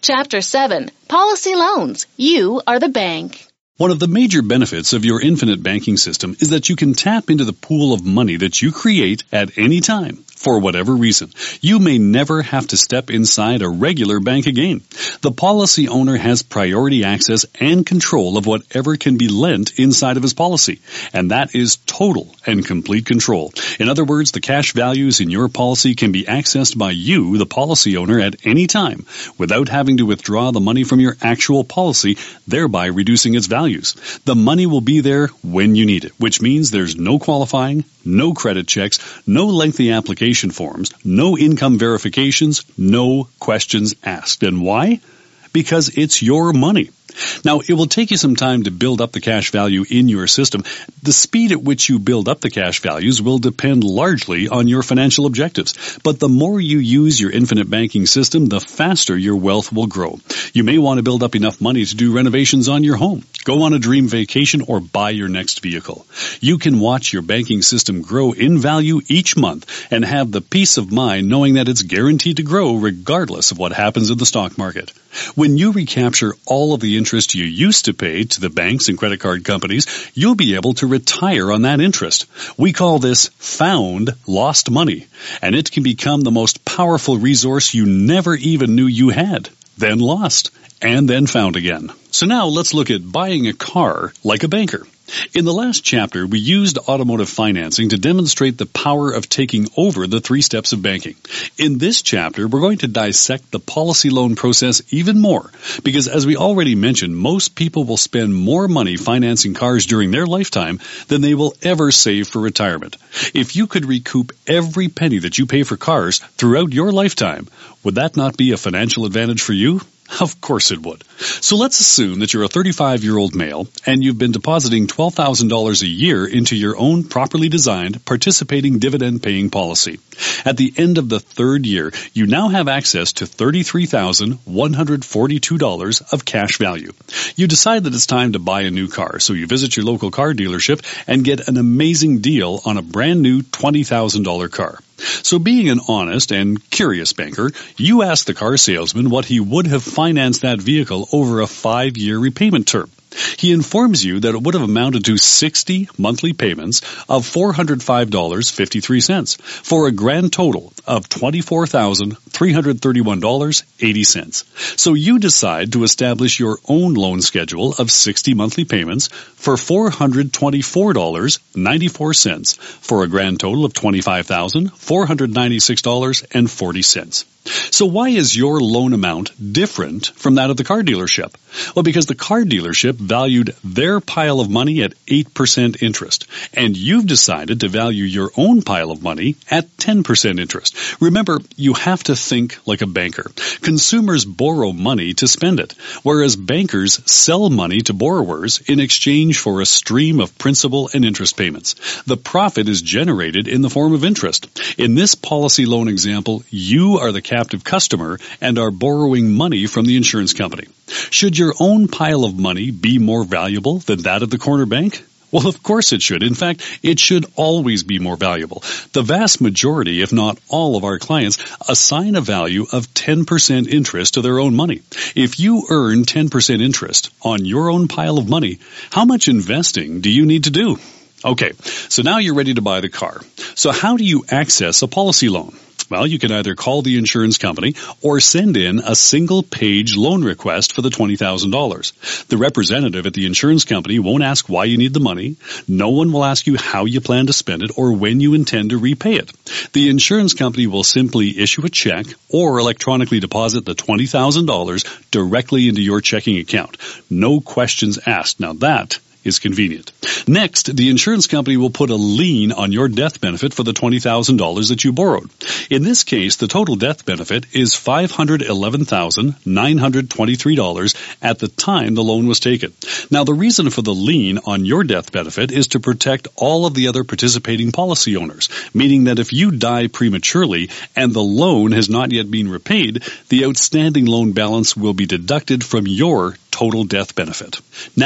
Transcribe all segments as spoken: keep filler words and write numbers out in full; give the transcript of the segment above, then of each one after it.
Chapter seven. Policy Loans. You are the bank. One of the major benefits of your infinite banking system is that you can tap into the pool of money that you create at any time, for whatever reason. You may never have to step inside a regular bank again. The policy owner has priority access and control of whatever can be lent inside of his policy, and that is total and complete control. In other words, the cash values in your policy can be accessed by you, the policy owner, at any time, without having to withdraw the money from your actual policy, thereby reducing its value. The money will be there when you need it, which means there's no qualifying, no credit checks, no lengthy application forms, no income verifications, no questions asked. And why? Because it's your money. Now, it will take you some time to build up the cash value in your system. The speed at which you build up the cash values will depend largely on your financial objectives. But the more you use your infinite banking system, the faster your wealth will grow. You may want to build up enough money to do renovations on your home, go on a dream vacation, or buy your next vehicle. You can watch your banking system grow in value each month and have the peace of mind knowing that it's guaranteed to grow regardless of what happens in the stock market. When you recapture all of the interest you used to pay to the banks and credit card companies, you'll be able to retire on that interest. We call this found lost money, and it can become the most powerful resource you never even knew you had, then lost, and then found again. So now let's look at buying a car like a banker. In the last chapter, we used automotive financing to demonstrate the power of taking over the three steps of banking. In this chapter, we're going to dissect the policy loan process even more, because as we already mentioned, most people will spend more money financing cars during their lifetime than they will ever save for retirement. If you could recoup every penny that you pay for cars throughout your lifetime, would that not be a financial advantage for you? Of course it would. So let's assume that you're a thirty-five-year-old male and you've been depositing twelve thousand dollars a year into your own properly designed, participating dividend-paying policy. At the end of the third year, you now have access to thirty-three thousand one hundred forty-two dollars of cash value. You decide that it's time to buy a new car, so you visit your local car dealership and get an amazing deal on a brand new twenty thousand dollars car. So being an honest and curious banker, you ask the car salesman what he would have financed that vehicle over a five-year repayment term. He informs you that it would have amounted to sixty monthly payments of four hundred five dollars and fifty-three cents for a grand total of twenty-four thousand three hundred thirty-one dollars and eighty cents. So you decide to establish your own loan schedule of sixty monthly payments for four hundred twenty-four dollars and ninety-four cents for a grand total of twenty-five thousand four hundred ninety-six dollars and forty cents. So why is your loan amount different from that of the car dealership? Well, because the car dealership valued their pile of money at eight percent interest, and you've decided to value your own pile of money at ten percent interest. Remember, you have to think like a banker. Consumers borrow money to spend it, whereas bankers sell money to borrowers in exchange for a stream of principal and interest payments. The profit is generated in the form of interest. In this policy loan example, you are the captive customer and are borrowing money from the insurance company. Should your own pile of money be more valuable than that of the corner bank? Well, of course it should. In fact, it should always be more valuable. The vast majority, if not all of our clients, assign a value of ten percent interest to their own money. If you earn ten percent interest on your own pile of money, how much investing do you need to do? Okay, so now you're ready to buy the car. So how do you access a policy loan? Well, you can either call the insurance company or send in a single-page loan request for the twenty thousand dollars. The representative at the insurance company won't ask why you need the money. No one will ask you how you plan to spend it or when you intend to repay it. The insurance company will simply issue a check or electronically deposit the twenty thousand dollars directly into your checking account. No questions asked. Now that is convenient. Next, the insurance company will put a lien on your death benefit for the twenty thousand dollars that you borrowed. In this case, the total death benefit is five hundred eleven thousand nine hundred twenty-three dollars at the time the loan was taken. Now, the reason for the lien on your death benefit is to protect all of the other participating policy owners, meaning that if you die prematurely and the loan has not yet been repaid, the outstanding loan balance will be deducted from your total death benefit. Now,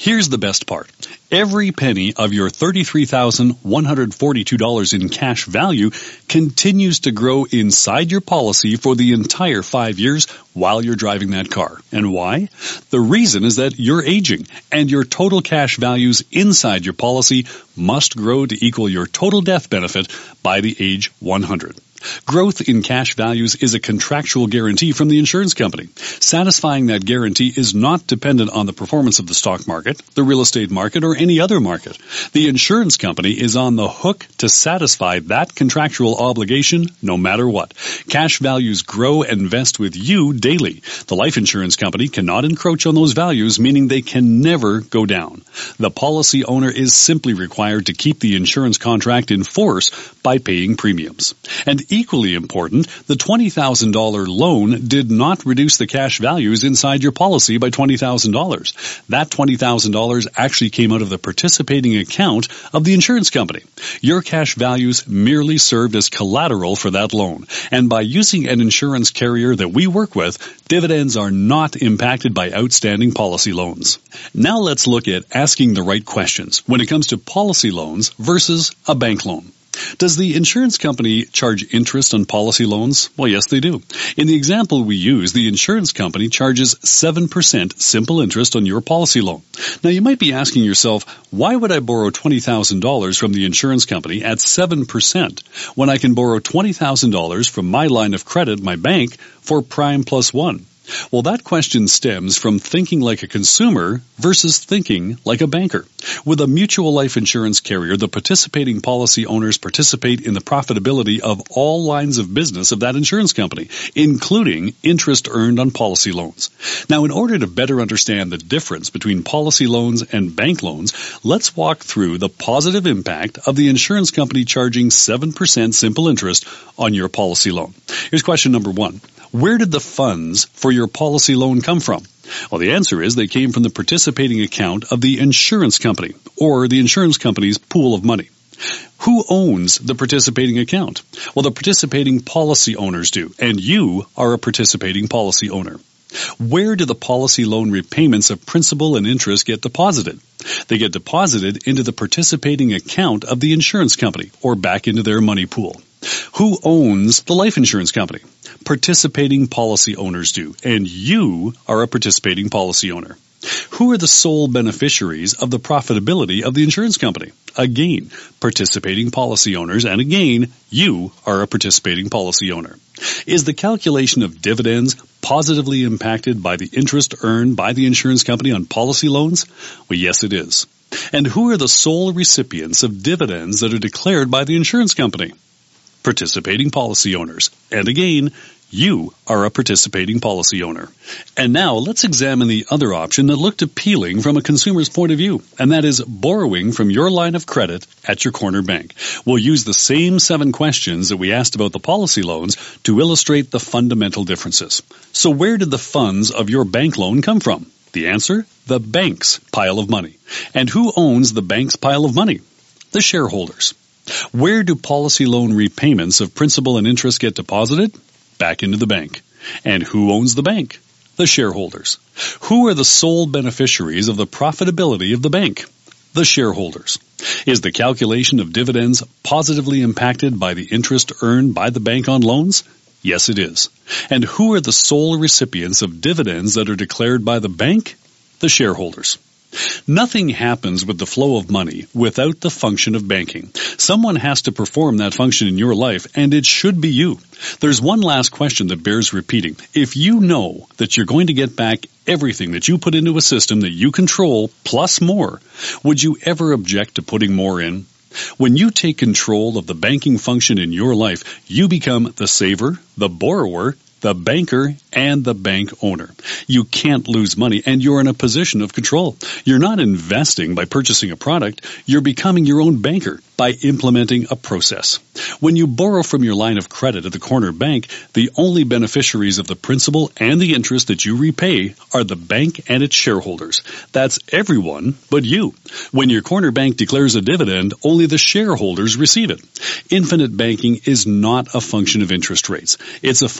Here's the best part. Every penny of your thirty-three thousand one hundred forty-two dollars in cash value continues to grow inside your policy for the entire five years while you're driving that car. And why? The reason is that you're aging, and your total cash values inside your policy must grow to equal your total death benefit by the age one hundred. Growth in cash values is a contractual guarantee from the insurance company. Satisfying that guarantee is not dependent on the performance of the stock market, the real estate market, or any other market. The insurance company is on the hook to satisfy that contractual obligation no matter what. Cash values grow and vest with you daily. The life insurance company cannot encroach on those values, meaning they can never go down. The policy owner is simply required to keep the insurance contract in force by paying premiums. And equally important, the twenty thousand dollars loan did not reduce the cash values inside your policy by twenty thousand dollars. That twenty thousand dollars actually came out of the participating account of the insurance company. Your cash values merely served as collateral for that loan. And by using an insurance carrier that we work with, dividends are not impacted by outstanding policy loans. Now let's look at asking the right questions when it comes to policy loans versus a bank loan. Does the insurance company charge interest on policy loans? Well, yes, they do. In the example we use, the insurance company charges seven percent simple interest on your policy loan. Now, you might be asking yourself, why would I borrow twenty thousand dollars from the insurance company at seven percent when I can borrow twenty thousand dollars from my line of credit, my bank, for prime plus one? Well, that question stems from thinking like a consumer versus thinking like a banker. With a mutual life insurance carrier, the participating policy owners participate in the profitability of all lines of business of that insurance company, including interest earned on policy loans. Now, in order to better understand the difference between policy loans and bank loans, let's walk through the positive impact of the insurance company charging seven percent simple interest on your policy loan. Here's question number one. Where did the funds for your policy loan come from? Well, the answer is they came from the participating account of the insurance company, or the insurance company's pool of money. Who owns the participating account? Well, the participating policy owners do, and you are a participating policy owner. Where do the policy loan repayments of principal and interest get deposited? They get deposited into the participating account of the insurance company, or back into their money pool. Who owns the life insurance company? Participating policy owners do, and you are a participating policy owner. Who are the sole beneficiaries of the profitability of the insurance company? Again, participating policy owners, and again, you are a participating policy owner. Is the calculation of dividends positively impacted by the interest earned by the insurance company on policy loans? Well, yes, it is. And who are the sole recipients of dividends that are declared by the insurance company? Participating policy owners. And again, you are a participating policy owner. And now let's examine the other option that looked appealing from a consumer's point of view, and that is borrowing from your line of credit at your corner bank. We'll use the same seven questions that we asked about the policy loans to illustrate the fundamental differences. So where did the funds of your bank loan come from? The answer? The bank's pile of money. And who owns the bank's pile of money? The shareholders. Where do policy loan repayments of principal and interest get deposited? Back into the bank. And who owns the bank? The shareholders. Who are the sole beneficiaries of the profitability of the bank? The shareholders. Is the calculation of dividends positively impacted by the interest earned by the bank on loans? Yes, it is. And who are the sole recipients of dividends that are declared by the bank? The shareholders. Nothing happens with the flow of money without the function of banking. Someone has to perform that function in your life, and it should be you. There's one last question that bears repeating. If you know that you're going to get back everything that you put into a system that you control, plus more, would you ever object to putting more in? When you take control of the banking function in your life, you become the saver, the borrower, the banker, and the bank owner. You can't lose money, and you're in a position of control. You're not investing by purchasing a product. You're becoming your own banker by implementing a process. When you borrow from your line of credit at the corner bank, the only beneficiaries of the principal and the interest that you repay are the bank and its shareholders. That's everyone but you. When your corner bank declares a dividend, only the shareholders receive it. Infinite banking is not a function of interest rates. It's a function of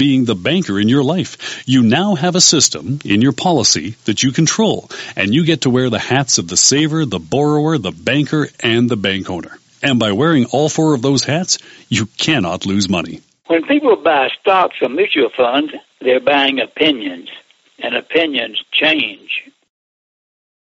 being the banker in your life. You now have a system in your policy that you control, and you get to wear the hats of the saver, the borrower, the banker, and the bank owner. And by wearing all four of those hats, you cannot lose money. When people buy stocks or mutual funds, they're buying opinions, and opinions change.